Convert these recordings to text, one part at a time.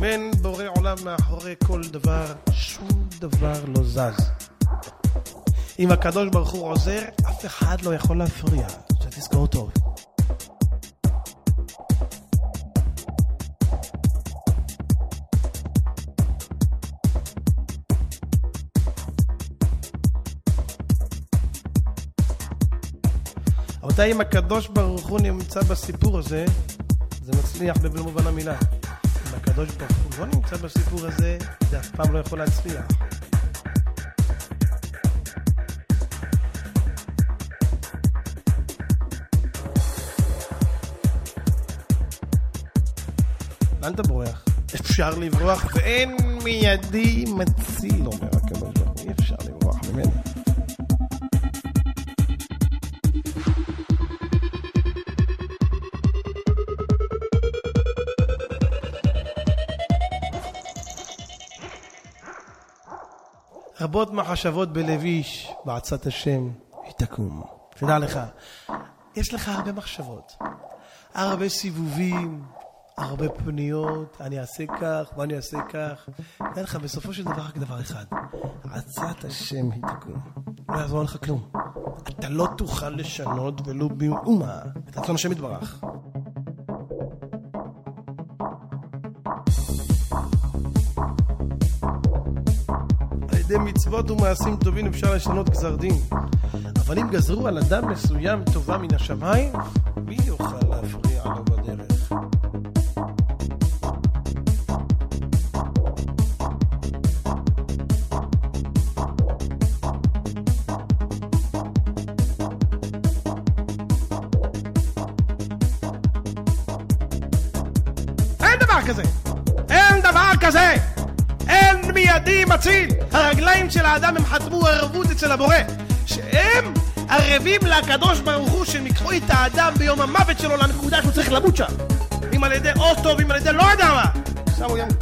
אם אין בורא עולם מאחורי כל דבר, שום דבר לא זז. אם הקדוש ברוך הוא עוזר, אף אחד לא יכול להפריע. שתזכור טוב. אבל אם הקדוש ברוך הוא נמצא בסיפור הזה, זה מצליח במובן המילה. אם הקדוש ברוך הוא לא נמצא בסיפור הזה, זה אף פעם לא יכול להצליח. לאן אתה בורח? אפשר לברוח ואין מידי מציל, אומר הקדוש ברוך הוא. אי אפשר לברוח ממני. רבות מחשבות בלביש, בעצת השם, היא תקום. תדע לך, יש לך הרבה מחשבות, הרבה סיבובים, הרבה פניות, אני אעשה כך ואני אעשה כך. תדע לך, בסופו של דבר רק דבר אחד, עצת השם היא תקום. לא יעזור לך כלום. אתה לא תוכל לשנות ולא במאומה את רצון השם יתברך. מצוות ומעשים טובים אפשר לשנות גזר דין, אבל אם גזרו על אדם מסוים טובה מן השמיים, מי יוכל להפריע לו בדרך? אין דבר כזה! אין דבר כזה! אין מידי מציל. הרגליים של האדם הם חתמו ערבות אצל הבורא, שהם ערבים לקדוש ברוך הוא שהם יקחו את האדם ביום המוות שלו לנקודה שהוא צריך למות שם, אם על ידי אוטו ואם על ידי לא יודע מה. שמו ים.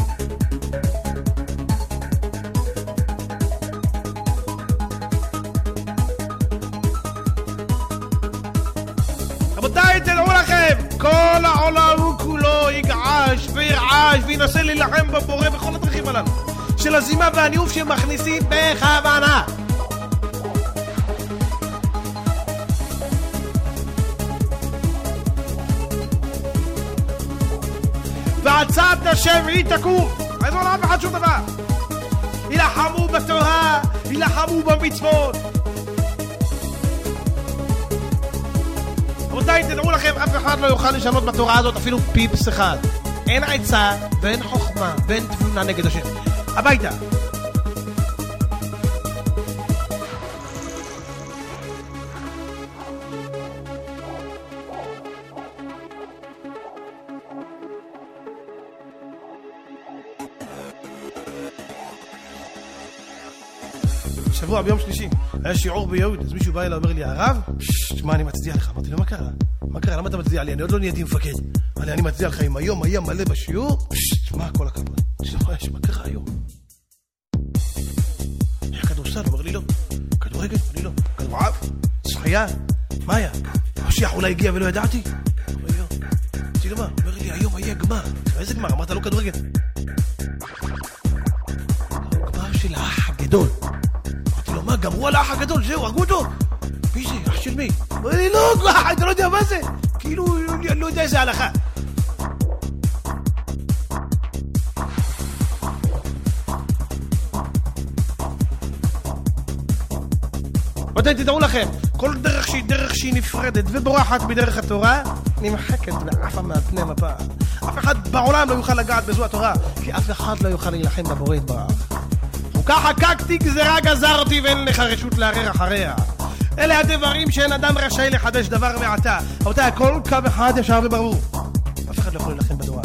רבותיי, תדעו לכם, כל העולם הוא כולו יגעש וירעש וינסה להילחם בבורא בכל הדרכים הללו של הזימה והניאוף שמכניסים בכוונה. ועצת השם היא תקום. אז לא אף אחד שום דבר. ילחמו בתורה, ילחמו במצוות. רבותיי, תדעו לכם, אף אחד לא יוכל לשנות בתורה הזאת אפילו פיפס אחד. אין עצה ואין חוכמה ואין תבונה נגד השם. הביתה. שבוע ביום שלישי היה שיעור ביהוד, אז מישהו בא אליי ואומר לי, הרב, שמע, אני מצדיע לך. אמרתי לו, מה קרה? מה קרה? למה אתה מצדיע לי? אני עוד לא נהייתי מפקד. אני מצדיע לך, אם היום היה מלא בשיעור, שמע, כל הכבוד. מה קרה היום? היה כדורסל, אומר לי לא. כדורגל, אומר לי לא. כדורעב, שחייה, מה היה? המשיח אולי הגיע ולא ידעתי? אומר לי לא. אמרתי לו מה? אומר לי, היום היה גמר. איזה גמר? אמרת לו כדורגל. גמר של האח הגדול. אמרתי לו, מה, גמרו על האח הגדול? זהו, הרגו אותו? מי זה? אח של מי? אומר לי, לא, אתה לא יודע מה זה? כאילו, אני לא יודע איזה הלכה. ואתם תדעו לכם, כל דרך שהיא נפרדת ובורחת בדרך התורה, נמחקת ועפה מהפני מפה. אף אחד בעולם לא יוכל לגעת בזו התורה, כי אף אחד לא יוכל להילחם בבורא יתברך. חוקה חקקתי, גזרה גזרתי, ואין לך רשות לערער אחריה. אלה הדברים שאין אדם רשאי לחדש דבר מעתה. רבותיי, הכל קו אחד ישר וברור. אף אחד לא יכול להילחם בתורה.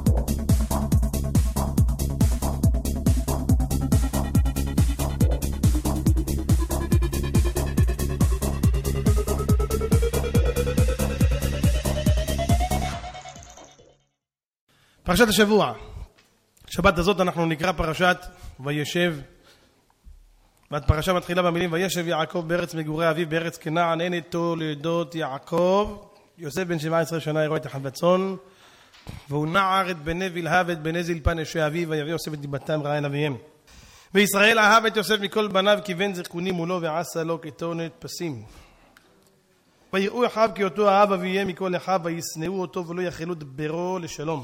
פרשת השבוע. שבת הזאת אנחנו נקרא פרשת וישב. והפרשה מתחילה במילים וישב יעקב בארץ מגורי אביו בארץ כנען, הן תולדות יעקב. יוסף בן 17 שנה ירועה את החלב הצאן, והוא נער את בני בלהה ואת בני זלפן אשי אביו, ויביא יוסף את דיבתם רעה אל אביהם. וישראל אהב את יוסף מכל בניו, כי בן זכונים מולו, ועשה לו כתונת פסים. ויראו אחיו כי אותו אהב אביהם מכל אחיו, וישנאו אותו ולא יכלו דברו לשלום.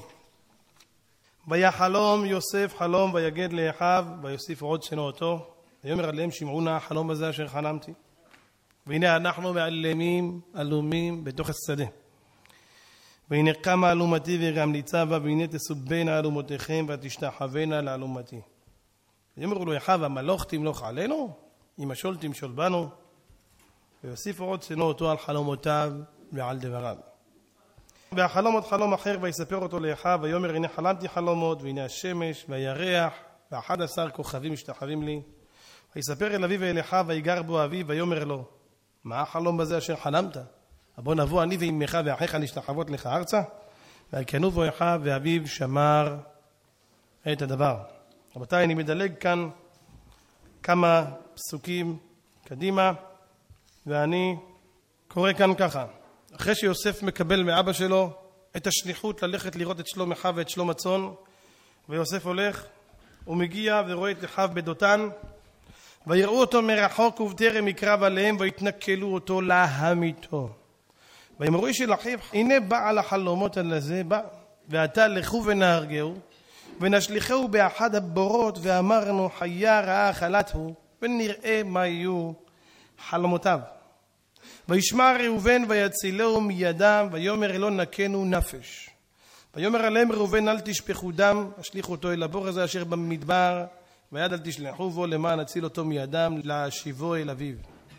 ויחלום יוסף חלום, ויגד לאחיו, ויוסיף עוד שנוא אותו. ויאמר עליהם, שמעו נא החלום הזה אשר חלמתי. והנה אנחנו מעלמים אלומים בתוך השדה. והנה קמה אלומתי וגם ניצבה, והנה תסובנה אלומותיכם ותשתחוונה לאלומתי. ויאמרו לו אחיו, המלוך תמלוך עלינו? אם משול תמשול בנו. ויוסיף עוד שנוא אותו על חלומותיו ועל דבריו. והחלום עוד חלום אחר, ויספר אותו לאחיו, ויאמר, הנה חלמתי חלומות, והנה השמש והירח ו11 כוכבים משתחווים לי. ויספר אל אביו ואל אחיו, ויגר בו אביו, ויאמר לו, מה החלום בזה אשר חלמת? בוא נבוא אני ואמך ואחיך להשתחוות לך ארצה. ויקנו בו אחיו, ואביו שמר את הדבר. רבותיי, אני מדלג כאן כמה פסוקים קדימה, ואני קורא כאן ככה. אחרי שיוסף מקבל מאבא שלו את השליחות ללכת לראות את שלום אחיו ואת שלום הצאן, ויוסף הולך ומגיע ורואה את אחיו בדותן, ויראו אותו מרחוק ובטרם יקרב עליהם, ויתנכלו אותו להמיתו. ויאמרו איש אל אחיו, הנה בעל החלומות הזה בא, ועתה לכו ונהרגהו, ונשליחהו באחד הבורות, ואמרנו חיה רעה אכלתהו, ונראה מה יהיו חלומותיו. וישמע ראובן ויצילהו מידם, ויאמר לא נקנו נפש. ויאמר עליהם ראובן, אל תשפכו דם, השליחו אותו אל הבור הזה אשר במדבר, ויד אל תשלחו בו למען הציל אותו מידם, להשיבו אל אביו.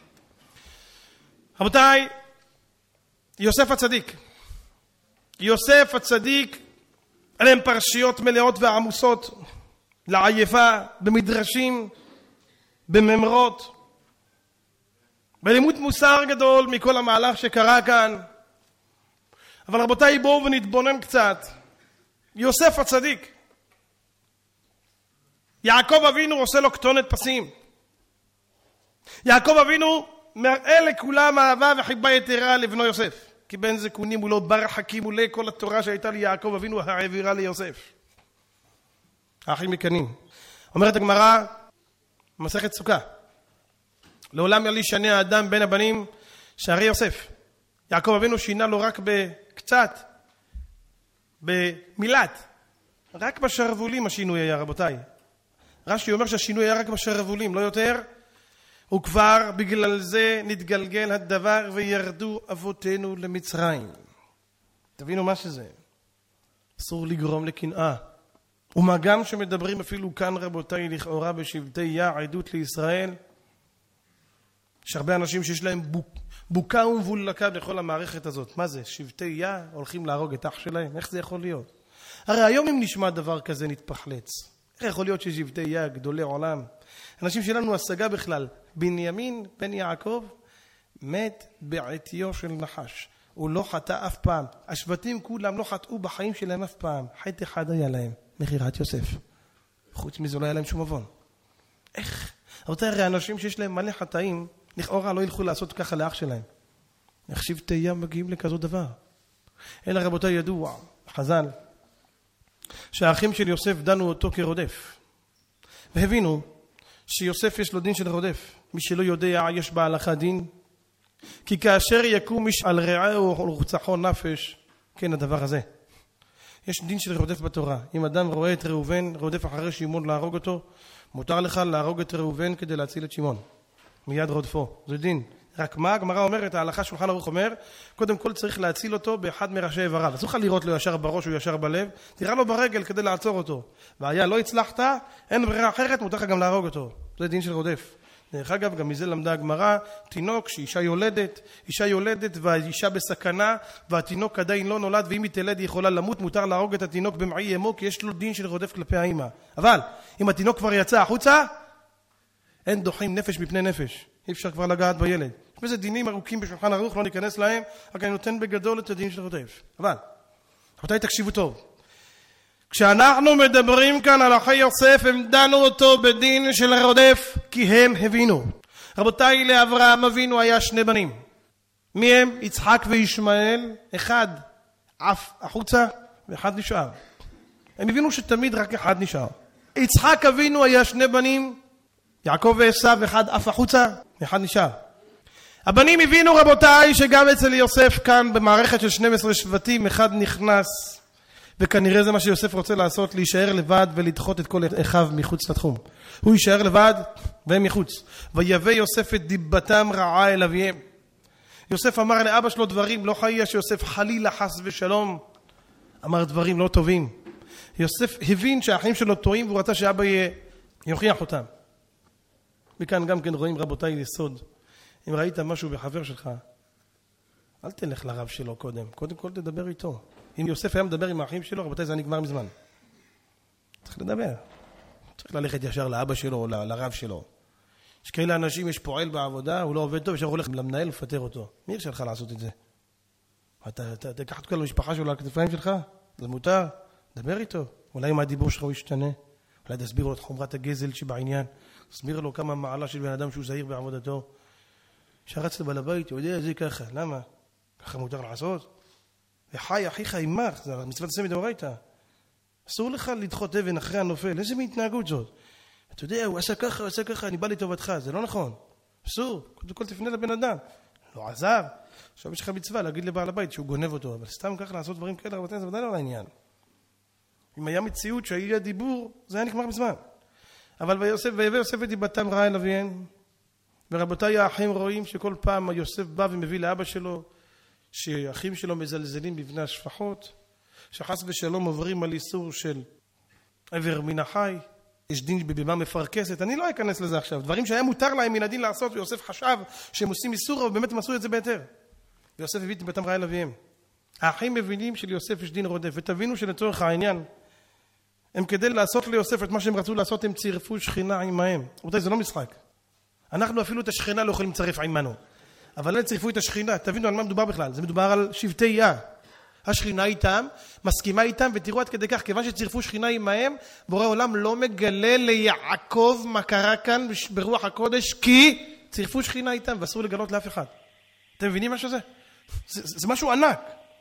רבותיי, יוסף הצדיק. יוסף הצדיק, עליהם פרשיות מלאות ועמוסות, לעייפה, במדרשים, בממרות, בלימוד מוסר גדול מכל המהלך שקרה כאן. אבל רבותיי, בואו ונתבונן קצת. יוסף הצדיק, יעקב אבינו עושה לו כתונת פסים. יעקב אבינו מראה לכולם אהבה וחיבה יתרה לבנו יוסף. כי בן זקונים הוא לא בר חכים, הוא לא כל התורה שהייתה ליעקב אבינו העבירה ליוסף. האחים מקנים. אומרת הגמרא, מסכת סוכה, לעולם ילי שני האדם בין הבנים שערי יוסף. יעקב אבינו שינה לו רק בקצת, במילת, רק בשרבולים השינוי היה, רבותיי. רש"י אומר שהשינוי היה רק בשרבולים, לא יותר. וכבר בגלל זה נתגלגל הדבר וירדו אבותינו למצרים. תבינו מה שזה. אסור לגרום לקנאה. ומה גם שמדברים אפילו כאן, רבותיי, לכאורה בשבטי יה, עדות לישראל. יש הרבה אנשים שיש להם בוקה ומבולקה בכל המערכת הזאת. מה זה? שבטי יה הולכים להרוג את אח שלהם? איך זה יכול להיות? הרי היום אם נשמע דבר כזה נתפחלץ. איך יכול להיות ששבטי יה גדולי עולם? אנשים שלנו השגה בכלל. בנימין בן יעקב מת בעטיו של נחש. הוא לא חטא אף פעם. השבטים כולם לא חטאו בחיים שלהם אף פעם. חטא אחד היה להם, מכירת יוסף. חוץ מזה לא היה להם שום עוון. איך? רבותיי, הרי אנשים שיש להם מלא חטאים, לכאורה לא ילכו לעשות ככה לאח שלהם. איך שבטי ים מגיעים לכזו דבר? אלא רבותיי, ידוע, חז"ל, שהאחים של יוסף דנו אותו כרודף. והבינו שיוסף יש לו דין של רודף. מי שלא יודע, יש בהלכה דין. כי כאשר יקום איש על רעהו ורצחו נפש, כן הדבר הזה. יש דין של רודף בתורה. אם אדם רואה את ראובן, רודף אחרי שמעון להרוג אותו, מותר לך להרוג את ראובן כדי להציל את שמעון. מיד רודפו. זה דין. רק מה? הגמרא אומרת, ההלכה שולחן ערוך אומר, קודם כל צריך להציל אותו באחד מראשי איבריו. אסור לך לראות לו ישר בראש או ישר בלב, תראה לו ברגל כדי לעצור אותו. והיה לא הצלחת, אין ברירה אחרת, מותר לך גם להרוג אותו. זה דין של רודף. דרך אגב, גם מזה למדה הגמרא, תינוק שאישה יולדת והאישה בסכנה, והתינוק עדיין לא נולד, ואם היא תלד היא יכולה למות, מותר להרוג את התינוק במעי אמו, כי יש לו דין של רודף כלפי האמא. אבל אם התינוק כבר יצא החוצה, אין דוחים נפש מפני נפש. אי אפשר כבר לגעת בילד. יש בזה דינים ארוכים בשולחן ערוך, לא ניכנס להם, רק אני נותן בגדול את הדין של רודף. אבל, רבותיי, תקשיבו טוב. כשאנחנו מדברים כאן על אחי יוסף, הם דנו אותו בדין של רודף, כי הם הבינו. רבותיי, לאברהם אבינו היה שני בנים. מי הם? יצחק וישמעאל. אחד עף החוצה, ואחד נשאר. הם הבינו שתמיד רק אחד נשאר. יצחק אבינו היה 2 בנים, יעקב ועשיו, אחד עף החוצה, ואחד נשאר. הבנים הבינו רבותיי שגם אצל יוסף כאן במערכת של 12 שבטים אחד נכנס, וכנראה זה מה שיוסף רוצה לעשות, להישאר לבד ולדחות את כל אחיו מחוץ לתחום. הוא יישאר לבד והם מחוץ. ויבא יוסף את דיבתם רעה אל אביהם. יוסף אמר לאבא שלו דברים, לא חייב שיוסף חלילה חס ושלום אמר דברים לא טובים. יוסף הבין שהאחים שלו טועים והוא רצה שאבא יוכיח אותם. וכאן גם כן רואים רבותיי יסוד. אם ראית משהו בחבר שלך, אל תלך לרב שלו קודם כל תדבר איתו. אם יוסף היה מדבר עם האחים שלו, רבותיי זה נגמר מזמן. צריך לדבר. צריך ללכת ישר לאבא שלו או לרב שלו. יש כאלה אנשים, יש פועל בעבודה, הוא לא עובד טוב, ישר הולך למנהל לפטר אותו. מי הרשה לך לעשות את זה? אתה תיקח את כל המשפחה שלו על הכתפיים שלך? זה מותר? דבר איתו. אולי אם הדיבור שלך הוא ישתנה. אולי תסביר לו את חומרת הגזל שבעניין. תסביר לו כמה מעלה של בן אדם שהוא זהיר בעבודתו. שרץ לבעל הבית, הוא יודע, זה ככה. למה? ככה מותר לעשות? וחי אחיך עמך, זה מצוות עשה מדאורייתא. אסור לך לדחות אבן אחרי הנופל. איזה מהתנהגות זאת? אתה יודע, הוא עשה ככה, אני בא לטובתך. זה לא נכון. אסור. קודם כל תפנה לבן אדם. לא עזר. עכשיו יש לך מצווה להגיד לבעל הבית שהוא גונב אותו. אבל סתם ככה לעשות דברים כאלה, רבותיי, זה ודאי לא לעניין. אם היה מציאות שהיה דיבור, זה היה נגמר בזמן. אבל ויבא יוסף את דיבתם רעה אל אביהם. ורבותיי האחים רואים שכל פעם יוסף בא ומביא לאבא שלו, שאחים שלו מזלזלים בבני השפחות, שחס ושלום עוברים על איסור של עבר מן החי, יש דין בבימה מפרקסת, אני לא אכנס לזה עכשיו, דברים שהיה מותר להם מן הדין לעשות, ויוסף חשב שהם עושים איסור, אבל באמת הם עשו את זה בהיתר. ויוסף הביא את דיבתם רעה אל אביהם. האחים מבינים שליוסף יש דין רודף, ותבינו שלצורך העניין, הם כדי לעשות ליוסף את מה שהם רצו לעשות, הם צירפו שכינה עמהם. רבותיי, זה לא משחק. אנחנו אפילו את השכינה לא יכולים לצרף עמנו. אבל הם צירפו את השכינה, תבינו על מה מדובר בכלל. זה מדובר על שבטי יה. השכינה איתם, מסכימה איתם, ותראו עד כדי כך, כיוון שצירפו שכינה עמהם, בורא עולם לא מגלה ליעקב מה קרה כאן ברוח הקודש, כי צירפו שכינה איתם, ואסור לגלות לאף אחד. אתם מבינים מה שזה? זה משהו ענק.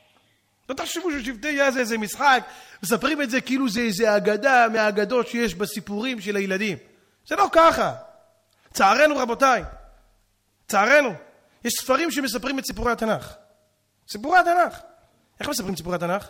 לא תחשבו ששבטי יה זה איזה משחק, מספרים את זה כאילו זה איזה אגדה מהאגדות שיש בסיפורים של הילדים. זה לא ככה. צערנו רבותיי, צערנו. יש ספרים שמספרים את סיפורי התנ"ך. סיפורי התנ"ך. איך מספרים את סיפורי התנ"ך?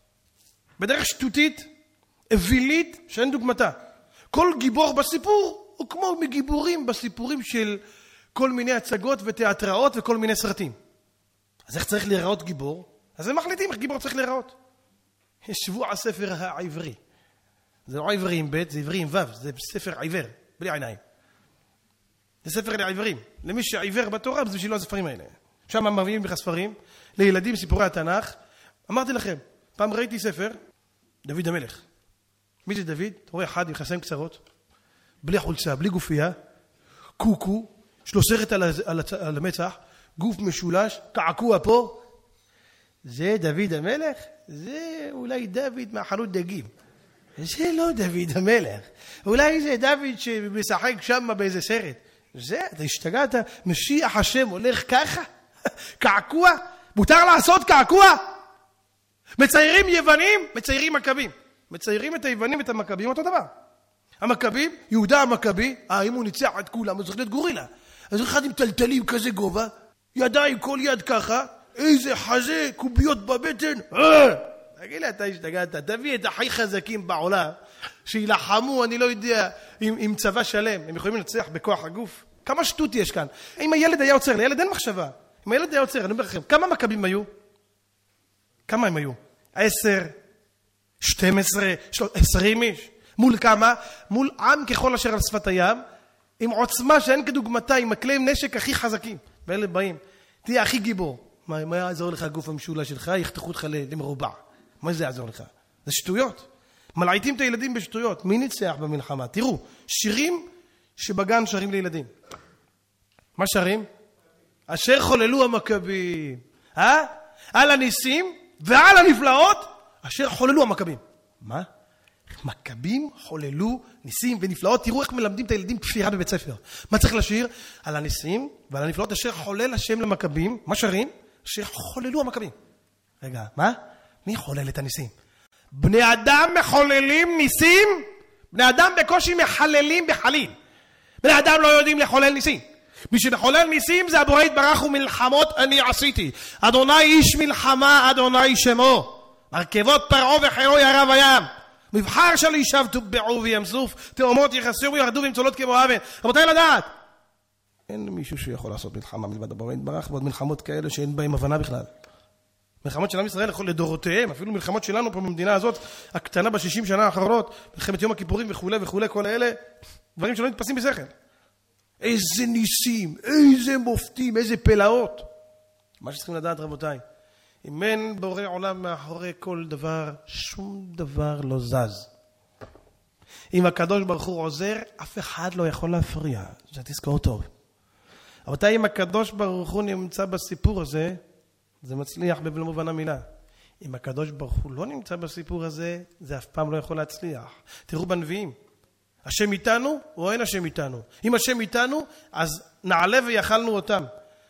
בדרך שטותית, אווילית, שאין דוגמתה. כל גיבור בסיפור הוא כמו מגיבורים בסיפורים של כל מיני הצגות ותיאטראות וכל מיני סרטים. אז איך צריך להיראות גיבור? אז הם מחליטים איך גיבור צריך להיראות. יש שבוע הספר העברי. זה לא עברי עם ב', זה עברי עם ו', זה ספר עיוור, בלי עיניים. זה ספר לעיוורים. למי שעיוור בתורה, זה בשבילו הספרים האלה. שם מביאים לך ספרים, לילדים סיפורי התנ"ך. אמרתי לכם, פעם ראיתי ספר, דוד המלך. מי זה דוד? אתה רואה אחד עם חסיים קצרות, בלי חולצה, בלי גופייה, קוקו, יש לו סרט על המצח, גוף משולש, קעקוע פה. זה דוד המלך? זה אולי דוד מהחנות דגים. זה לא דוד המלך. אולי זה דוד שמשחק שם באיזה סרט. זה, אתה השתגעת, משיח השם הולך ככה? קעקוע? מותר לעשות קעקוע? מציירים יוונים, מציירים מקבים. מציירים את היוונים ואת המקבים אותו דבר. המקבים, יהודה המקבי, אם הוא ניצח את כולם, הוא צריך להיות גורילה. אז אחד עם טלטלים כזה גובה, ידיים כל יד ככה, איזה חזה, קוביות בבטן. תגיד לה, אתה השתגעת, תביא את הכי חזקים בעולם, שילחמו, אני לא יודע, עם צבא שלם, הם יכולים לנצח בכוח הגוף. כמה שטות יש כאן. אם הילד היה עוצר, לילד אין מחשבה. אם הילד היה עוצר, אני אומר לכם, כמה מקבים היו? כמה הם היו? 10, 12, 20 איש. מול כמה? מול עם ככל אשר על שפת הים, עם עוצמה שאין כדוגמתה, עם הכלי נשק הכי חזקים. ואלה באים, תהיה הכי גיבור. מה יעזור לך הגוף המשולש שלך? יחתכו אותך למרובע. מה זה יעזור לך? זה שטויות. מלעיטים את הילדים בשטויות. מי ניצח במלחמה? תראו, שירים שבגן שרים לילדים. מה שרים? אשר חוללו המכבים. על הניסים ועל הנפלאות אשר חוללו המכבים. מה? מכבים חוללו ניסים ונפלאות. תראו איך מלמדים את הילדים כפירה בבית ספר. מה צריך לשיר? על הניסים ועל הנפלאות אשר חולל השם למכבים. מה שרים? אשר חוללו המכבים. רגע, מה? מי חולל את הניסים? בני אדם מחוללים ניסים, בני אדם בקושי מחללים בחליל. בני אדם לא יודעים לחולל ניסים. מי שמחולל ניסים זה הבורא יתברך ומלחמות אני עשיתי. אדוני איש מלחמה, אדוני שמו. מרכבות פרעה וחירו ירה בים. מבחר של ישב תובעו וים סוף, תאומות יחסו וירדו ומצולות כמו אבן. רבותיי לדעת, אין מישהו שיכול לעשות מלחמה מלבד הבורא יתברך, ועוד מלחמות כאלה שאין בהם הבנה בכלל. מלחמות של עם ישראל יכול לדורותיהם, אפילו מלחמות שלנו פה במדינה הזאת, הקטנה ב-60 שנה האחרונות, מלחמת יום הכיפורים וכו' וכו', כל האלה, דברים שלא נתפסים בשכל. איזה ניסים, איזה מופתים, איזה פלאות. מה שצריכים לדעת רבותיי, אם אין בורא עולם מאחורי כל דבר, שום דבר לא זז. אם הקדוש ברוך הוא עוזר, אף אחד לא יכול להפריע. זה תזכור טוב. רבותיי, אם הקדוש ברוך הוא נמצא בסיפור הזה, זה מצליח במלוא מובן המילה. אם הקדוש ברוך הוא לא נמצא בסיפור הזה, זה אף פעם לא יכול להצליח. תראו בנביאים. השם איתנו או אין השם איתנו? אם השם איתנו, אז נעלה ויחלנו אותם.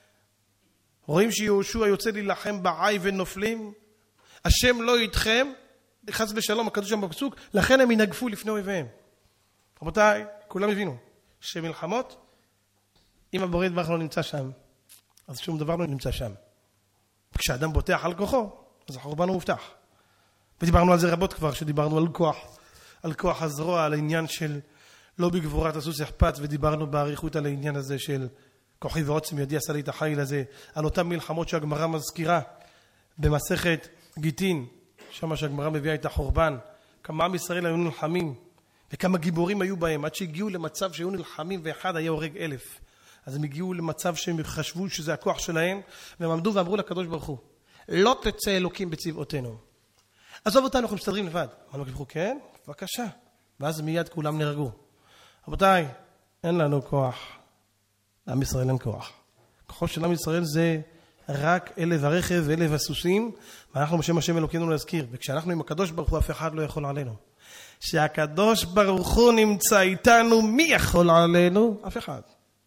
רואים שיהושע יוצא להילחם בעי ונופלים. השם לא איתכם, חס ושלום, הקדוש שם בפסוק, לכן הם ינגפו לפני אויביהם. רבותיי, כולם הבינו שמלחמות, אם הבורא יתברך לא נמצא שם, אז שום דבר לא נמצא שם. כשאדם בוטח על כוחו, אז החורבן הוא מובטח. ודיברנו על זה רבות כבר, שדיברנו על כוח הזרוע, על העניין של לא בגבורת הסוס יחפץ, ודיברנו בעריכות על העניין הזה של כוחי ועוצם ידי עשה לי את החיל הזה, על אותם מלחמות שהגמרא מזכירה במסכת גיטין, שם שהגמרא מביאה את החורבן, כמה עם ישראל היו נלחמים, וכמה גיבורים היו בהם, עד שהגיעו למצב שהיו נלחמים ואחד היה הורג 1000. אז הם הגיעו למצב שהם חשבו שזה הכוח שלהם, והם עמדו ואמרו לקדוש ברוך הוא, לא תצא אלוקים בצבאותינו. עזוב אותנו, אנחנו מסתדרים לבד. אמרנו לקדוש ברוך הוא, כן, בבקשה. ואז מיד כולם נהרגו. רבותיי, אין לנו כוח. לעם ישראל אין כוח. כוחו של עם ישראל זה רק 1000 הרכב ו1000 הסוסים, ואנחנו בשם השם אלוקינו להזכיר. וכשאנחנו עם הקדוש ברוך הוא, אף אחד לא יכול עלינו. שהקדוש ברוך הוא נמצא איתנו, מי יכול עלינו? אף אחד.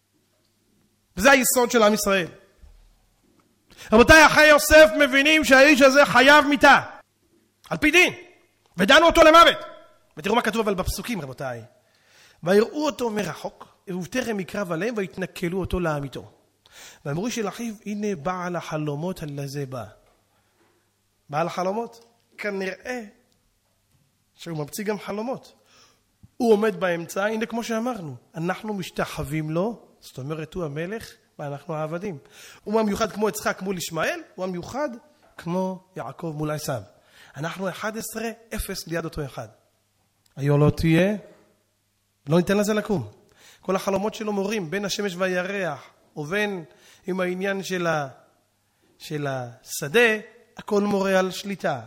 וזה היסוד של עם ישראל. רבותיי, אחרי יוסף מבינים שהאיש הזה חייב מיתה. על פי דין. ודנו אותו למוות. ותראו מה כתוב אבל בפסוקים, רבותיי. ויראו אותו מרחוק, ובטרם יקרב עליהם, והתנכלו אותו לעמיתו. ואמרו של אחיו, הנה בעל החלומות הזה בא. בעל החלומות? כנראה שהוא ממציא גם חלומות. הוא עומד באמצע, הנה כמו שאמרנו, אנחנו משתחווים לו, זאת אומרת הוא המלך ואנחנו העבדים. הוא המיוחד כמו יצחק מול ישמעאל, הוא המיוחד כמו יעקב מול עשיו. אנחנו 11-0 ליד אותו אחד. היו לא תהיה, לא ניתן לזה לקום. כל החלומות שלו מורים, בין השמש והירח, ובין עם העניין של השדה, הכל מורה על שליטה.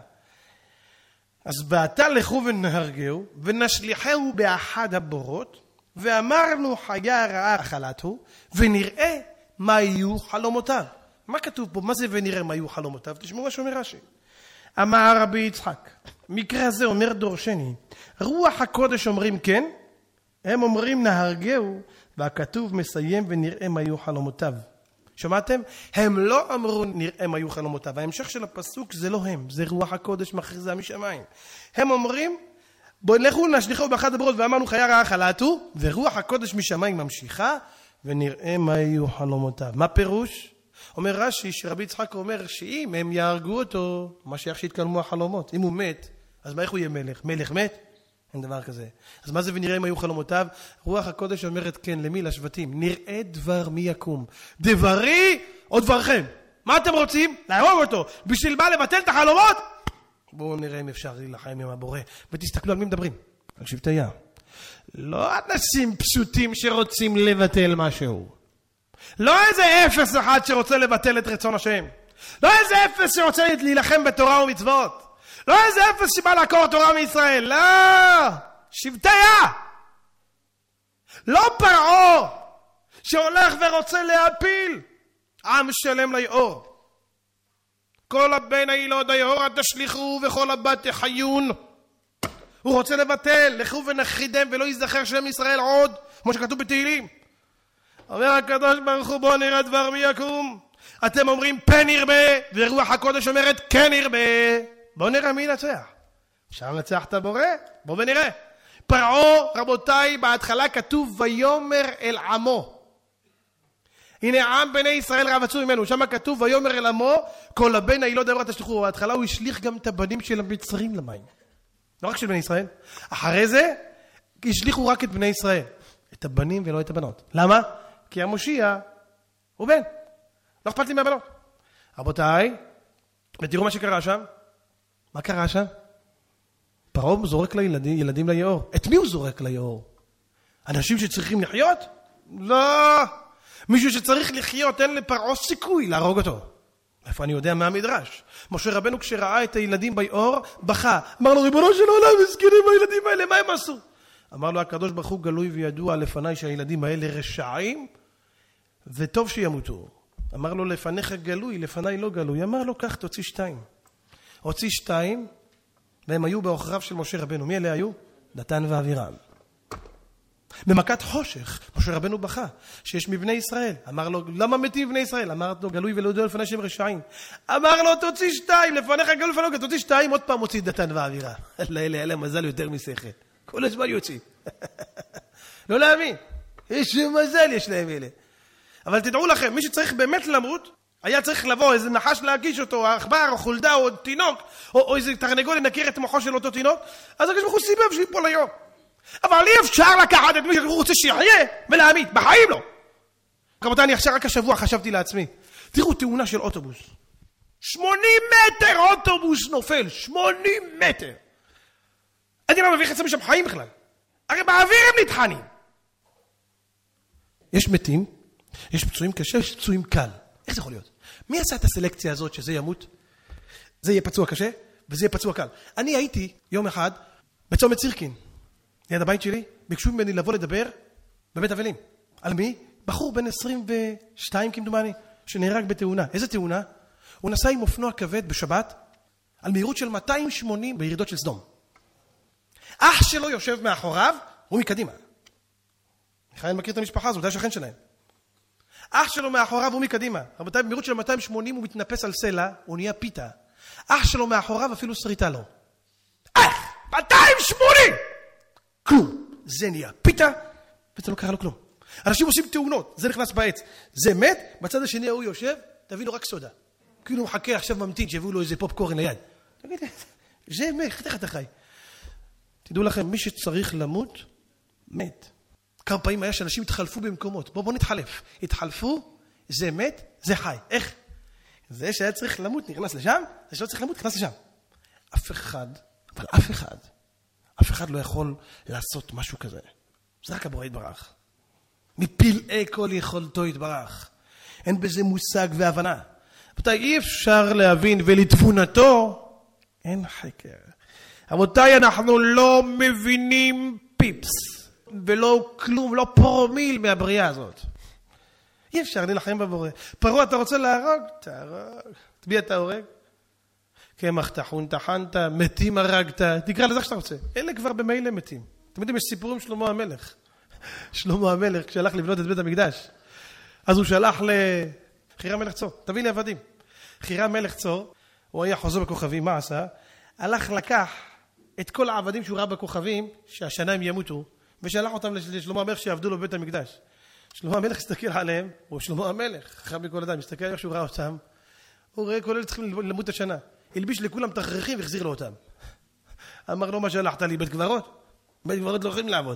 אז בעתה לכו ונהרגהו, ונשליחהו באחד הבורות, ואמרנו חיה רעה אכלתו, ונראה מה יהיו חלומותיו. מה כתוב פה? מה זה ונראה מה יהיו חלומותיו? תשמעו מה שאומר רש"י. אמר רבי יצחק, מקרא זה אומר דורשני, רוח הקודש אומרים כן, הם אומרים נהרגהו, והכתוב מסיים ונראה מה יהיו חלומותיו. שמעתם? הם לא אמרו נראה מה יהיו חלומותיו. ההמשך של הפסוק זה לא הם, זה רוח הקודש מכריזה משמיים. הם אומרים, בואו לכו נשליחהו באחד הבורות ואמרנו חיה רעה אכלתו, ורוח הקודש משמיים ממשיכה, ונראה מה יהיו חלומותיו. מה פירוש? אומר רש"י שרבי יצחק אומר שאם הם יהרגו אותו, מה שייך שיתקלמו החלומות. אם הוא מת, אז מה איך הוא יהיה מלך? מלך מת? אין דבר כזה. אז מה זה ונראה מה יהיו חלומותיו? רוח הקודש אומרת כן, למי? לשבטים. נראה דבר מי יקום. דברי או דברכם. מה אתם רוצים? להרוג אותו. בשביל מה לבטל את החלומות? בואו נראה אם אפשר להילחם עם הבורא. ותסתכלו על מי מדברים. על שבטי ים. לא אנשים פשוטים שרוצים לבטל משהו. לא איזה 0-1 שרוצה לבטל את רצון השם. לא איזה 0 שרוצה להילחם בתורה ומצוות. לא איזה 0 שבא לעקור תורה מישראל. לא. שבטי ים. לא פרעה שהולך ורוצה להפיל עם שלם ליאור. כל הבן הילוד היאורה תשליחו וכל הבת תחיון. הוא רוצה לבטל, לכו ונכחידם ולא יזכר שם ישראל עוד, כמו שכתוב בתהילים. אומר הקדוש ברוך הוא בוא נראה דבר מי יקום. אתם אומרים פן ירבה, ורוח הקודש אומרת כן ירבה. בוא נראה מי ינצח. אפשר לנצח את הבורא? בואו ונראה. פרעה, רבותיי, בהתחלה כתוב ויומר אל עמו. הנה עם בני ישראל רבצו ממנו, שם כתוב ויומר אל עמו, כל הבן הילוד אמרה תשלחו. בהתחלה הוא השליך גם את הבנים של המצרים למים. לא רק של בני ישראל. אחרי זה השליחו רק את בני ישראל. את הבנים ולא את הבנות. למה? כי המושיע הוא בן. לא אכפת לי מהבנות. רבותיי, ותראו מה שקרה שם. מה קרה שם? פרעה זורק ילדים ליאור. את מי הוא זורק ליאור? אנשים שצריכים לחיות? לא. מישהו שצריך לחיות, אין לפרעה סיכוי להרוג אותו. איפה אני יודע מהמדרש? משה רבנו כשראה את הילדים ביאור, בכה. אמר לו, ריבונו של עולם, מסכנים הילדים האלה, מה הם עשו? אמר לו, הקדוש ברוך הוא גלוי וידוע לפניי שהילדים האלה רשעים, וטוב שימותו. אמר לו, לפניך גלוי, לפניי לא גלוי. אמר לו, כך תוציא 2. הוציא 2, והם היו באוכריו של משה רבנו. מי אלה היו? דתן ואבירם. במכת חושך, משה רבנו בכה, שיש מבני ישראל. אמר לו, למה מתים בני ישראל? אמר לו, גלוי ולא יודע לפני שהם רשעים. אמר לו, תוציא 2, לפניך גלוי לפניך, תוציא 2, עוד פעם הוציא דתן ואבירם. אלה מזל יותר משכל. כל הזמן יוצאים. לא להאמין. יש מזל יש להם אלה. אבל תדעו לכם, מי שצריך באמת למות, היה צריך לבוא איזה נחש להגיש אותו, עכבר או חולדה או תינוק, או איזה תרנגול לנקר את מוחו של אותו תינוק, אז הקדוש ברוך הוא סיבב שיפול ליום. אבל אי אפשר לקחת את מי שהוא רוצה שיחיה ולהעמיד, בחיים לא. רבותיי, אני עכשיו רק השבוע חשבתי לעצמי, תראו תאונה של אוטובוס. 80 מטר אוטובוס נופל, 80 מטר. אני לא מביך את זה משם חיים בכלל. הרי באוויר הם נטחנים. יש מתים, יש פצועים קשה, יש פצועים קל. איך זה יכול להיות? מי עשה את הסלקציה הזאת שזה ימות? זה יהיה פצוע קשה, וזה יהיה פצוע קל. אני הייתי יום אחד בצומת סירקין. ליד הבית שלי, ביקשו ממני לבוא לדבר בבית אבלים. על מי? בחור בן 22 כמדומני, שנהרג בתאונה. איזה תאונה? הוא נסע עם אופנוע כבד בשבת, על מהירות של 280 בירידות של סדום. אח שלו יושב מאחוריו, הוא מקדימה. מיכאל מכיר את המשפחה הזו, זה השכן שלהם. אח שלו מאחוריו, הוא מקדימה. רבותיי, במהירות של 280 הוא מתנפס על סלע, הוא נהיה פיתה. אח שלו מאחוריו אפילו שריטה לו. 280! כלום. זה נהיה פיתה, וזה לא קרה לו כלום. אנשים עושים תאונות, זה נכנס בעץ. זה מת, בצד השני הוא יושב, תבינו רק סודה. כאילו הוא מחכה עכשיו ממתין, שיביאו לו איזה פופקורן ליד. תגיד, זה מת, איך אתה חי? תדעו לכם, מי שצריך למות, מת. כמה פעמים היה שאנשים התחלפו במקומות. בואו נתחלף. התחלפו, זה מת, זה חי. איך? זה שהיה צריך למות נכנס לשם, זה שלא צריך למות נכנס לשם. אף אחד, אבל אף אחד לא יכול לעשות משהו כזה. זה רק הבורא יתברך. מפלאי כל יכולתו יתברך. אין בזה מושג והבנה. רבותיי, אי אפשר להבין, ולתבונתו אין חקר. רבותיי, אנחנו לא מבינים פיפס, ולא כלום, לא פרומיל מהבריאה הזאת. אי אפשר להילחם בבורא. פרעה, אתה רוצה להרוג? תהרוג. תביע את ההורג. קמח טחון טחנת, מתים הרגת, תקרא לזה שאתה רוצה. אלה כבר במילא מתים. אתם יודעים, יש סיפורים שלמה המלך. שלמה המלך, כשהלך לבנות את בית המקדש, אז הוא שלח לחירם מלך צור, תביא לי עבדים. חירם מלך צור, הוא היה חוזר בכוכבים, מה עשה? הלך לקח את כל העבדים שהוא ראה בכוכבים, שהשנה הם ימותו, ושלח אותם לשלמה המלך שיעבדו לו בבית המקדש. שלמה המלך הסתכל עליהם, הוא שלמה המלך, חכם מכל אדם, הסתכל איך שהוא ראה אותם, הוא ראה כל אלה צריכים למות השנה. הלביש לכולם תכריכים והחזיר לו אותם. אמר לו, מה שלחת לי? בית קברות? בית קברות לא יכולים לעבוד.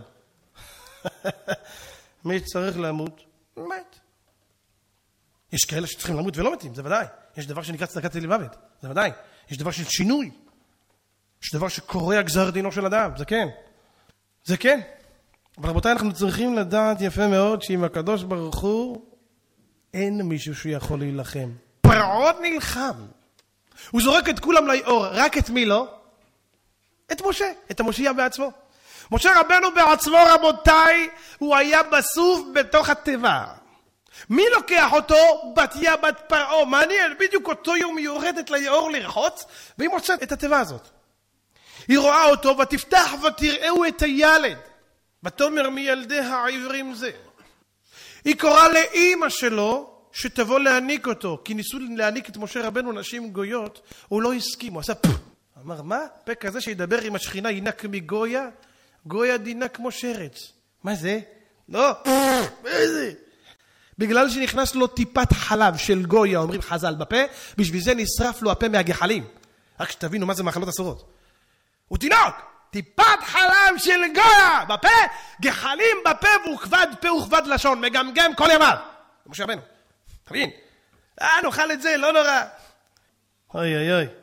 מי צריך למות? מת. יש כאלה שצריכים למות ולא מתים, זה ודאי. יש דבר שנקרא צדקת למוות, זה ודאי. יש דבר של שינוי. יש דבר שקורע גזר דינו של אדם, זה כן. זה כן. אבל רבותיי, אנחנו צריכים לדעת יפה מאוד שעם הקדוש ברוך הוא אין מישהו שיכול להילחם. פרעה נלחם. הוא זורק את כולם ליאור, רק את מי לא? את משה, את המושיע בעצמו. משה רבנו בעצמו, רבותיי, הוא היה בסוף בתוך הטבע. מי לוקח אותו? בתיה בת פרעה. מעניין, בדיוק אותו יום היא יורדת ליאור לרחוץ, והיא מוצאת את הטבע הזאת. היא רואה אותו ותפתח ותראו את הילד. ותאמר מילדי העברים זה. היא קוראה לאמא שלו שתבוא להניק אותו, כי ניסו להניק את משה רבנו נשים גויות, הוא לא הסכים, הוא עשה פפפ. אמר, מה? פה כזה שידבר עם השכינה ינק מגויה, גויה דינה כמו שרץ. מה זה? לא, איזה? בגלל שנכנס לו טיפת חלב של גויה, אומרים חז"ל בפה, בשביל זה נשרף לו הפה מהגחלים. רק שתבינו מה זה מאכלות אסורות. הוא תינוק, טיפת חלב של גויה בפה, גחלים בפה וכבד פה וכבד לשון, מגמגם כל ימיו. זה משה רבנו. תבין, נאכל את זה, לא נורא. אוי אוי אוי.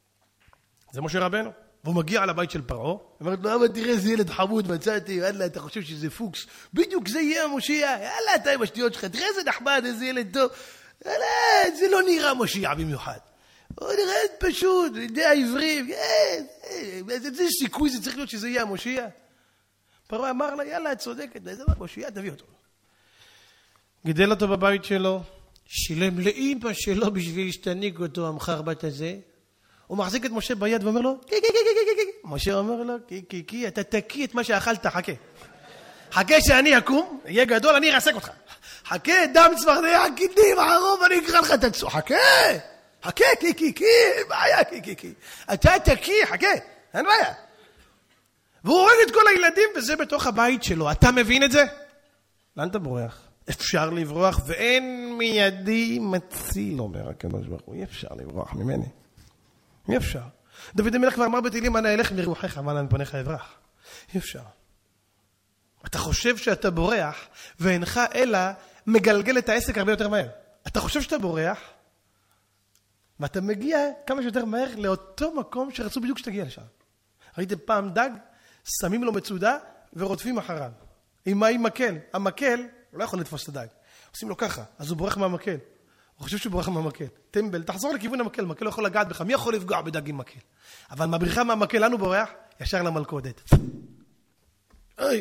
זה משה רבנו. והוא מגיע על הבית של פרעה, אומר לו, אבל תראה איזה ילד חמוד מצאתי, יאללה, אתה חושב שזה פוקס, בדיוק זה יהיה המושיע, יאללה, אתה עם השטויות שלך, תראה איזה נחמד, איזה ילד טוב, יאללה, זה לא נראה מושיע במיוחד, הוא נראה פשוט, ידי העברים, איזה סיכוי זה צריך להיות שזה יהיה המושיע. פרעה אמר לה, יאללה, את צודקת, זה לא מושיע, תביא אותו. גידל אותו בבית שלו, שילם לאמא שלו בשביל שתניק אותו המחר בת הזה, הוא מחזיק את משה ביד ואומר לו, משה אומר לו, אתה תקיא את מה שאכלת, חכה. חכה שאני אקום, יהיה גדול, אני ארסק אותך. חכה, דם צפרדע, קידים, ערוב, אני אקרא לך את הצור. חכה, בעיה, אתה תקיא, חכה, אין בעיה. והוא הורג את כל הילדים, וזה בתוך הבית שלו. אתה מבין את זה? לאן אתה בורח? אפשר לברוח, ואין מידי מציל, אומר הקדוש ברוך הוא. אי אפשר לברוח ממני. אי אפשר. דוד המלך כבר אמר בתהילים, אנא אלך מרוחך, אבל מפניך אברח. אי אפשר. אתה חושב שאתה בורח, ואינך אלא מגלגל את העסק הרבה יותר מהר. אתה חושב שאתה בורח, ואתה מגיע כמה שיותר מהר לאותו מקום שרצו בדיוק שתגיע לשם. ראיתם פעם דג, שמים לו מצודה, ורודפים אחריו. עם מה? עם מקל. המקל, הוא לא יכול לתפוס את הדג. עושים לו ככה, אז הוא בורח מהמקל. הוא חושב שהוא בורח מהמקל. טמבל, תחזור לכיוון המקל, מקל לא יכול לגעת בך. מי יכול לפגוע בדג עם מקל? אבל מבריחה מהמקל, לנו בורח, ישר למלכודת. אוי,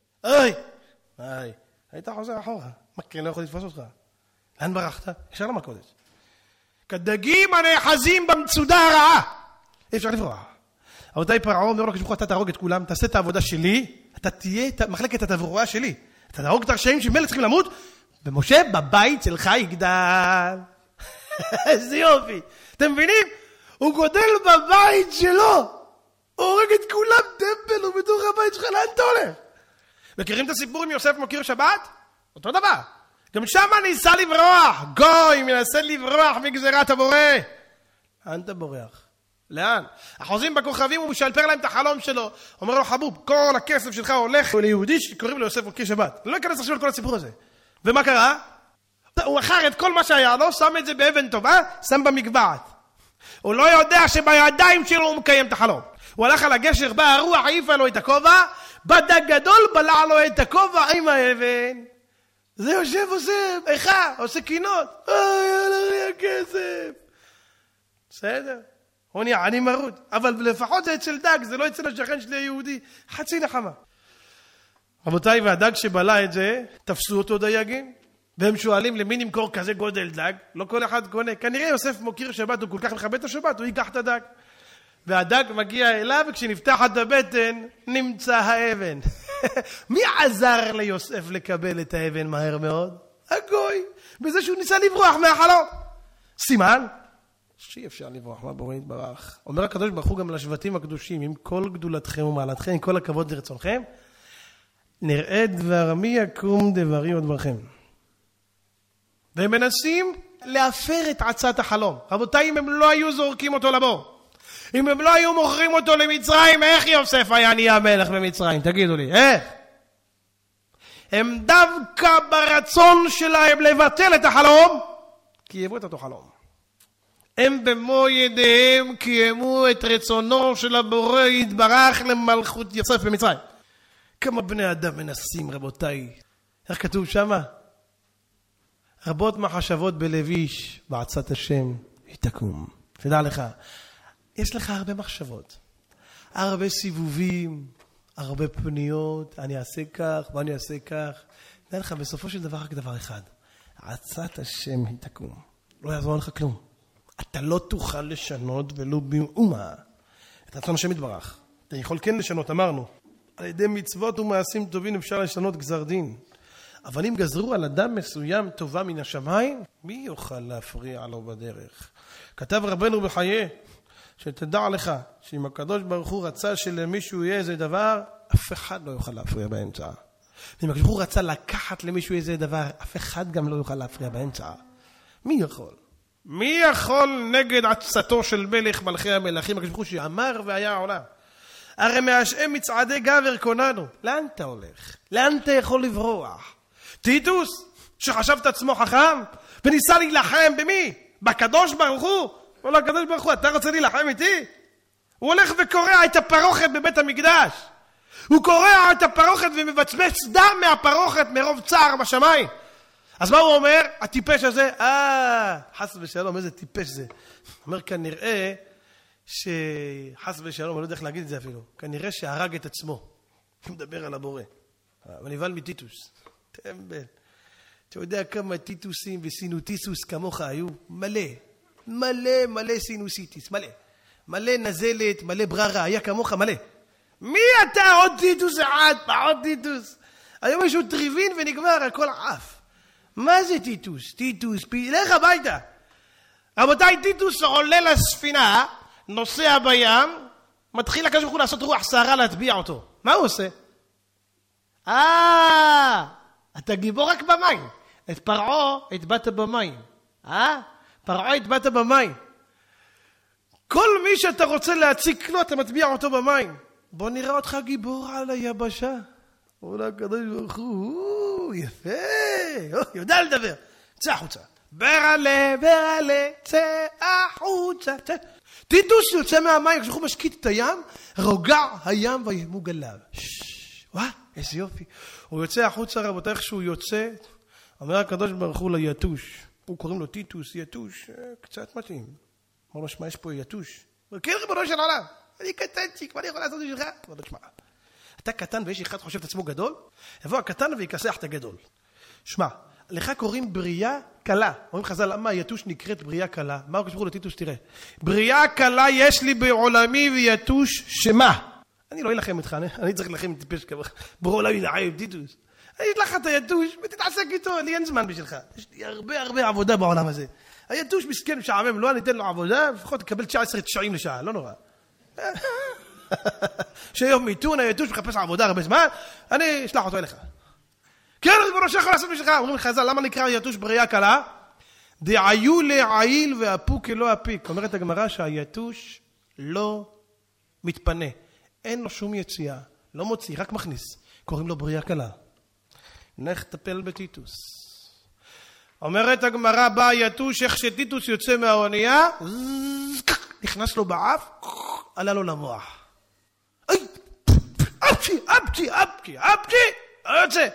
היית חוזר אחורה. מקל לא יכול לתפוס אותך. לאן ברחת? ישר למלכודת. כדגים הנאחזים במצודה הרעה. אי אפשר לברוח. רבותיי, פרעה אומר לו, כשבחו, אתה תהרוג את כולם, תעשה את העבודה שלי, אתה תהיה מחלקת התברואה שלי. אתה תהרוג את הרשעים שמלך צריכים למות, ומשה בבית שלך יגדל. איזה יופי. אתם מבינים? הוא גודל בבית שלו. הוא הורג את כולם, טמבל, הוא בתוך הבית שלך, לאן אתה הולך? מכירים את הסיפור עם יוסף מוקיר שבת? אותו דבר. גם שם ניסה לברוח. גוי מנסה לברוח מגזירת הבורא. לאן אתה בורח? לאן? החוזים בכוכבים הוא משלפר להם את החלום שלו. אומר לו, חבוב, כל הכסף שלך הולך ליהודי שקוראים לו יוסף מוקיר שבת. לא ייכנס עכשיו לכל הסיפור הזה. ומה קרה? הוא אחר את כל מה שהיה לו, שם את זה באבן טובה, שם במקבעת. הוא לא יודע שבידיים שלו הוא מקיים את החלום. הוא הלך על הגשר, בא הרוח, העיפה לו את הכובע, בא דג גדול, בלע לו את הכובע עם האבן. זה יושב עושה איכה, עושה קינות. הלך לי הכסף. בסדר. הוא נהיה עני מרוד. אבל לפחות זה אצל דג, זה לא אצל השכן שלי היהודי. חצי נחמה. רבותיי, והדג שבלע את זה, תפסו אותו דייגים. והם שואלים למי נמכור כזה גודל דג. לא כל אחד קונה. כנראה יוסף מוקיר שבת, הוא כל כך מכבד את השבת, הוא ייקח את הדג. והדג מגיע אליו, וכשנפתחת הבטן, נמצא האבן. מי עזר ליוסף לקבל את האבן מהר מאוד? הגוי. בזה שהוא ניסה לברוח מהחלום. סימן? שאי אפשר לברוח, מה בורא יתברך. אומר הקדוש ברוך הוא גם לשבטים הקדושים, עם כל גדולתכם ומעלתכם, עם כל הכבוד לרצונכם, נראה דבר מי יקום דברי עוד ברכם. והם מנסים להפר את עצת החלום. רבותיי, אם הם לא היו זורקים אותו לבור, אם הם לא היו מוכרים אותו למצרים, איך יוסף היה נהיה מלך במצרים? תגידו לי, איך? הם דווקא ברצון שלהם לבטל את החלום, קיימו את אותו חלום. הם במו ידיהם קיימו את רצונו של הבורא יתברך למלכות יוסף במצרים. כמה בני אדם מנסים, רבותיי. איך כתוב שמה? רבות מחשבות בלב איש, בעצת השם היא תקום. תדע לך, יש לך הרבה מחשבות, הרבה סיבובים, הרבה פניות, אני אעשה כך ואני אעשה כך. תדע לך, בסופו של דבר רק דבר אחד, עצת השם היא תקום. לא יעזור לך כלום. אתה לא תוכל לשנות ולא במאומה את רצון השם יתברך. אתה יכול כן לשנות, אמרנו. על ידי מצוות ומעשים טובים אפשר לשנות גזר דין. אבל אם גזרו על אדם מסוים טובה מן השמיים, מי יוכל להפריע לו בדרך? כתב רבנו בחיי, שתדע לך שאם הקדוש ברוך הוא רצה שלמישהו יהיה איזה דבר, אף אחד לא יוכל להפריע באמצע. ואם הקדוש ברוך הוא רצה לקחת למישהו איזה דבר, אף אחד גם לא יוכל להפריע באמצע. מי יכול? מי יכול נגד עצתו של מלך מלכי המלכים? הקדוש ברוך הוא שאמר והיה העולם. הרי מהשם מצעדי גבר קוננו. לאן אתה הולך? לאן אתה יכול לברוח? טיטוס, שחשב את עצמו חכם, וניסה להילחם במי? בקדוש ברוך הוא? או לא, הקדוש ברוך הוא, אתה רוצה להילחם איתי? הוא הולך וקורע את הפרוכת בבית המקדש. הוא קורע את הפרוכת ומבצבץ דם מהפרוכת מרוב צער בשמיים. אז מה הוא אומר? הטיפש הזה, חס ושלום, איזה טיפש זה. אומר, כנראה שחס ושלום, אני לא יודע איך להגיד את זה אפילו, כנראה שהרג את עצמו. הוא מדבר על הבורא. ונבהל מטיטוס. טמבל. אתה יודע כמה טיטוסים וסינוטיסוס כמוך היו? מלא. מלא מלא סינוסיטיס. מלא. מלא נזלת, מלא בררה. היה כמוך מלא. מי אתה? עוד טיטוס אחד, עוד טיטוס. היום יש עוד טריבין ונגמר, הכל עף. מה זה טיטוס? טיטוס, לך הביתה. רבותיי, טיטוס עולה לספינה, נוסע בים, מתחיל הקדוש ברוך הוא לעשות רוח סערה להטביע אותו. מה הוא עושה? אתה גיבור רק במים. את פרעה הטבעת במים. פרעה הטבעת במים. כל מי שאתה רוצה להציק לו, אתה מטביע אותו במים. בוא נראה אותך גיבור על היבשה. אולי הקדוש ברוך הוא, יפה, יודע לדבר. צא החוצה. ברעלה, צא החוצה. טיטוס יוצא מהמים, כשהוא משקיט את הים, רוגע הים וימוג עליו. וואה, איזה יופי. הוא יוצא החוצה, רבותיי, איך שהוא יוצא, אומר הקדוש ברוך הוא ליתוש. הוא קוראים לו טיטוס, יתוש, קצת מתאים. אומר לו, שמע, יש פה יתוש. כן, ריבונו של עולם. אני קטנצ'יק, מה אני יכול לעשות בשבילך? אומר לו, שמע, אתה קטן ויש אחד חושב את עצמו גדול, יבוא הקטן ויקסח את הגדול. שמע, לך קוראים בריאה קלה. אומרים חז"ל, למה יתוש נקראת בריאה קלה? מה הוא קשור לטיטוס? תראה. בריאה קלה יש לי בעולמי ויתוש שמה? אני לא אלחם איתך, אני צריך ללחם עם טיפש כמוך. בעולמי נעי עם טיטוס. אני אשלח את היתוש ותתעסק איתו, לי אין זמן בשבילך. יש לי הרבה עבודה בעולם הזה. היתוש מסכן משעמם, לא ניתן לו עבודה, לפחות תקבל 19 שעות לשעה, לא נורא. שיום מיתון, היתוש מחפש עבודה הרבה זמן, אני אשלח אותו אליך. כן, ריבונו של עולם, לעשות בשבילך. אומרים חז"ל, למה נקרא יתוש בריאה קלה? דעיו לעיל ואפוק לא אפיק. אומרת הגמרא שהיתוש לא מתפנה. אין לו שום יציאה, לא מוציא, רק מכניס. קוראים לו בריאה קלה. נלך טפל בטיטוס. אומרת הגמרא, בא היתוש, איך שטיטוס יוצא מהאונייה, נכנס לו באף, עלה לו למוח. אפצ'י, יוצא.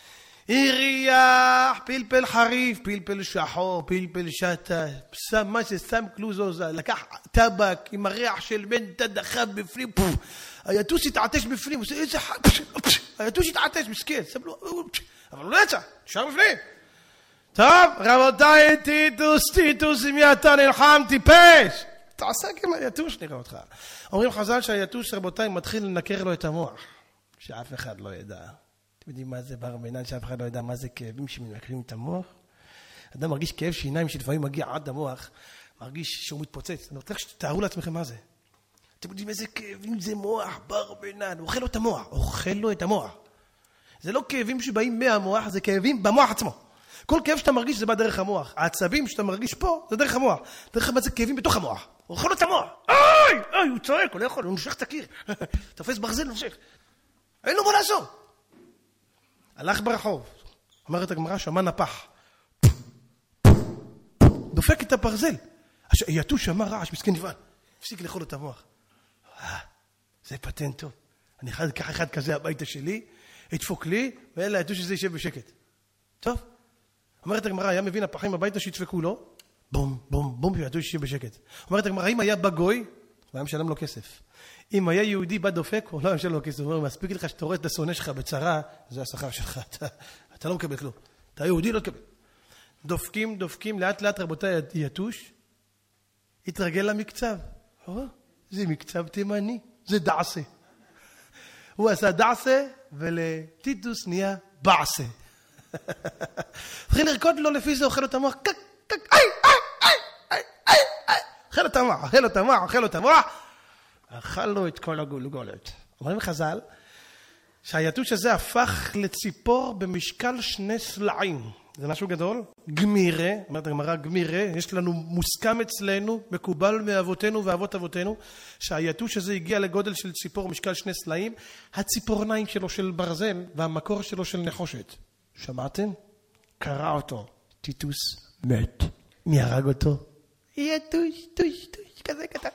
יריח, פלפל חריף, פלפל שחור, פלפל שטה, שם מה ששם קלוזוזה, לקח טבק עם הריח של מנטה דחה בפנים, היתוש התעטש בפנים, עושה איזה היתוש התעטש, מסכן, שם לו, אבל הוא לא יצא, נשאר בפנים. טוב, רבותיי, טיטוס, עם מי אתה נלחם, טיפש? תעסק עם היתוש, נראה אותך. אומרים חז"ל שהיתוש, רבותיי, מתחיל לנקר לו את המוח, שאף אחד לא ידע. אתם יודעים מה זה בר מינן, שאף אחד לא ידע מה זה כאבים שמנקרים את המוח? אדם מרגיש כאב שיניים שלפעמים מגיע עד המוח, מרגיש שהוא מתפוצץ. אני רוצה שתתארו לעצמכם מה זה. אתם יודעים איזה כאבים זה מוח, בר מינן, אוכל לו את המוח. זה לא כאבים שבאים מהמוח, זה כאבים במוח עצמו. כל כאב שאתה מרגיש זה בא דרך המוח. העצבים שאתה מרגיש פה זה דרך המוח. דרך מה זה כאבים בתוך המוח. אוכל לו את המוח. הוא צועק, הוא לא יכול, הוא נושך את הקיר. תופס ברזל, נושך. אין לו מה לעשות. הלך ברחוב, אומרת הגמרא, שמע נפח. דופק את הברזל. היתוש שמע רעש, מסכן נבהל. הפסיק לאכול את המוח. זה פטנט טוב. אני אקח אחד כזה הביתה שלי, ידפוק לי, ואלה היתוש הזה יישב בשקט. טוב. אומרת הגמרא, היה מבין הפחים הביתה שידפקו לו, בום, בום, בום, והיתוש יישב בשקט. אומרת הגמרא, אם היה בגוי, הוא היה משלם לו כסף. אם היה יהודי בא דופק, הוא לא היה משלם לו כסף. הוא אומר, מספיק לך שאתה רואה את השונא שלך בצרה, זה השכר שלך, אתה לא מקבל כלום. אתה יהודי, לא תקבל. דופקים, לאט לאט רבותיי יתוש, התרגל למקצב. זה מקצב תימני, זה דעשה. הוא עשה דעשה, ולטיטוס נהיה בעשה. התחיל לרקוד לו לפי זה, אוכל לו את המוח, אוכל את המוח. אכלנו את כל הגולגולת. אומרים חז"ל, שהיתוש הזה הפך לציפור במשקל 2 סלעים. זה משהו גדול. גמירה, אומרת הגמרא גמירה, יש לנו מוסכם אצלנו, מקובל מאבותינו ואבות אבותינו, שהיתוש הזה הגיע לגודל של ציפור משקל 2 סלעים, הציפורניים שלו של ברזל והמקור שלו של נחושת. שמעתם? קרא אותו. טיטוס מת. מי הרג אותו? יתוש, כזה קטן.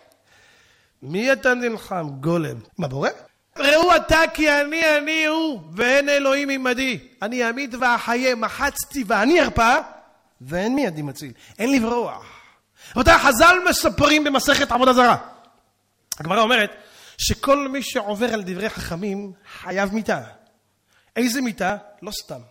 מי אתה נלחם? גולם. מה בורא? ראו אתה כי אני הוא, ואין אלוהים עמדי. אני אמיד ואחיה, מחצתי ואני ארפא, ואין מי ידי מציל. אין לברוח. רבותיי, חז"ל מספרים במסכת עבודה זרה. הגמרא אומרת שכל מי שעובר על דברי חכמים חייב מיתה. איזה מיתה? לא סתם.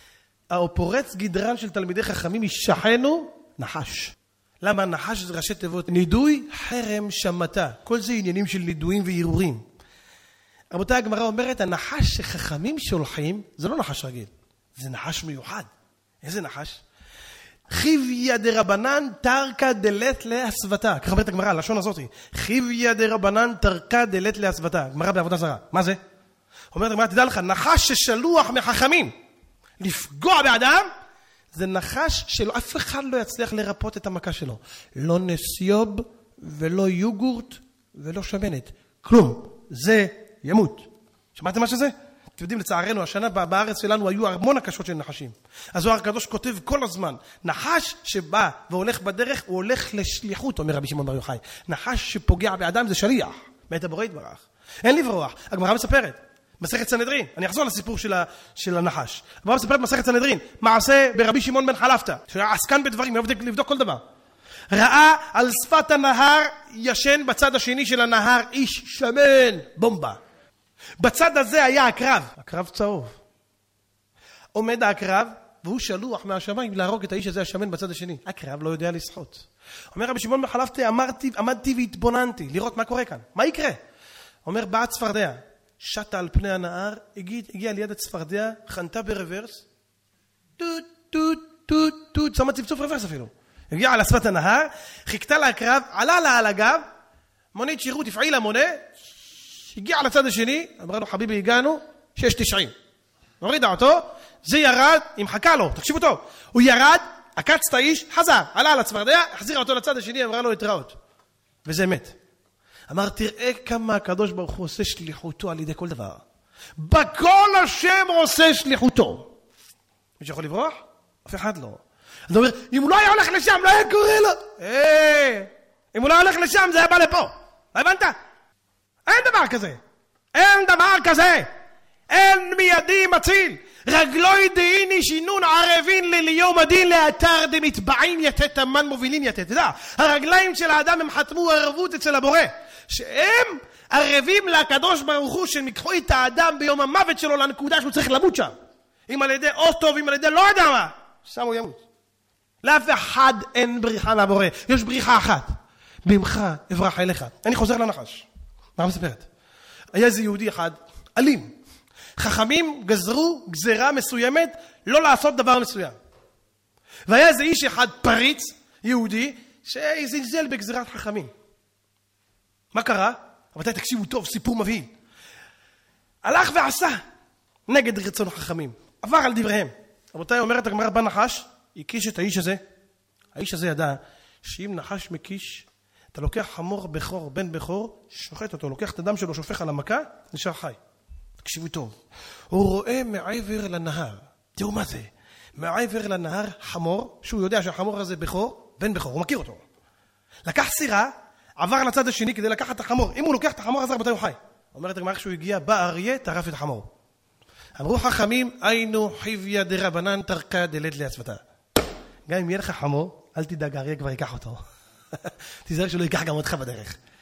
או פורץ גדרן של תלמידי חכמים ישחנו נחש. למה נחש זה ראשי תיבות? נידוי, חרם, שמתה. כל זה עניינים של נידויים וערעורים. רבותיי, הגמרא אומרת, הנחש שחכמים שולחים, זה לא נחש רגיל. זה נחש מיוחד. איזה נחש? חיביה דרבנן תרקא דלת להסוותה. ככה אומרת הגמרא, הלשון הזאת. חיביה דרבנן תרקא דלת להסוותה. גמרא בעבודה זרה. מה זה? אומרת הגמרא, תדע לך, נחש ששלוח מחכמים לפגוע באדם, זה נחש שלא, אף אחד לא יצליח לרפות את המכה שלו. לא נסיוב ולא יוגורט ולא שמנת. כלום. זה ימות. שמעתם מה שזה? אתם יודעים, לצערנו, השנה בארץ שלנו היו המון הקשות של נחשים. הזוהר הקדוש כותב כל הזמן, נחש שבא והולך בדרך, הוא הולך לשליחות, אומר רבי שמעון בר יוחאי. נחש שפוגע באדם זה שליח. בית הבורא יתברך. אין לברוח. הגמרא מספרת. מסכת סנהדרין, אני אחזור לסיפור של הנחש. הגמרא מספרת מסכת סנהדרין, מעשה ברבי שמעון בן חלפתא, שהיה עסקן בדברים, לבדוק כל דבר. ראה על שפת הנהר ישן בצד השני של הנהר איש שמן, בומבה. בצד הזה היה הקרב צהוב. עומד הקרב, והוא שלוח מהשמיים להרוג את האיש הזה השמן בצד השני. הקרב לא יודע לשחות. אומר רבי שמעון בן חלפתא, עמדתי והתבוננתי, לראות מה קורה כאן. מה יקרה? אומר, באה צפרדע. שטה על פני הנהר, הגיעה ליד הצפרדע, חנתה ברוורס, טוט, שמה צפצוף רוורס אפילו. הגיעה על שפת הנהר, חיכתה לה הקרב, עלה לה על הגב, מונית שירות, הפעילה מונה, הגיעה לצד השני, אמרה לו, חביבי, הגענו, 6.90. הורידה אותו, זה ירד, היא מחכה לו, תקשיבו טוב, הוא ירד, עקץ את האיש, חזר, עלה על הצפרדע, החזירה אותו לצד השני, אמרה לו, התראות. וזה מת. אמר, תראה כמה הקדוש ברוך הוא עושה שליחותו על ידי כל דבר. בכל השם עושה שליחותו. מי שיכול לברוח? אף אחד לא. אז הוא אומר, אם הוא לא היה הולך לשם, לא היה קורא לו. אם הוא לא הולך לשם, זה היה בא לפה. לא הבנת? אין דבר כזה. אין דבר כזה. אין מידי מציל. רגלוי דהיני שינון ערבין ליום הדין לאתר דמטבעים יתת המן מובילין יתת. תדע, הרגליים של האדם הם חתמו ערבות אצל הבורא. שהם ערבים לקדוש ברוך הוא שהם יקחו את האדם ביום המוות שלו לנקודה שהוא צריך למות שם. אם על ידי אוטו ואם על ידי לא יודע מה. שם הוא ימות. לאף אחד אין בריחה מהבורא. יש בריחה אחת. ממך אברח אליך. אני חוזר לנחש. מה מספרת? היה איזה יהודי אחד, אלים. חכמים גזרו גזרה מסוימת לא לעשות דבר מסוים. והיה איזה איש אחד פריץ, יהודי, שזלזל בגזרת חכמים. מה קרה? רבותיי, תקשיבו טוב, סיפור מבהיל. הלך ועשה נגד רצון החכמים. עבר על דבריהם. רבותיי, אומרת הגמרא בנחש, הקיש את האיש הזה. האיש הזה ידע שאם נחש מקיש, אתה לוקח חמור בכור, בן בכור, שוחט אותו, לוקח את הדם שלו, שופך על המכה, נשאר חי. תקשיבו טוב. הוא רואה מעבר לנהר. תראו מה זה. מעבר לנהר חמור, שהוא יודע שהחמור הזה בכור, בן בכור, הוא מכיר אותו. לקח סירה, עבר לצד השני כדי לקחת את החמור. אם הוא לוקח את החמור, אז רבותיי הוא חי. אומרת הגמרא, כשהוא הגיע, בא אריה, טרף את החמור. אמרו חכמים, היינו חיביה דרבנן תרקא דלת להסוותה. גם אם יהיה לך חמור, אל תדאג, אריה כבר ייקח אותו. תיזהר שלא ייקח גם אותך בדרך.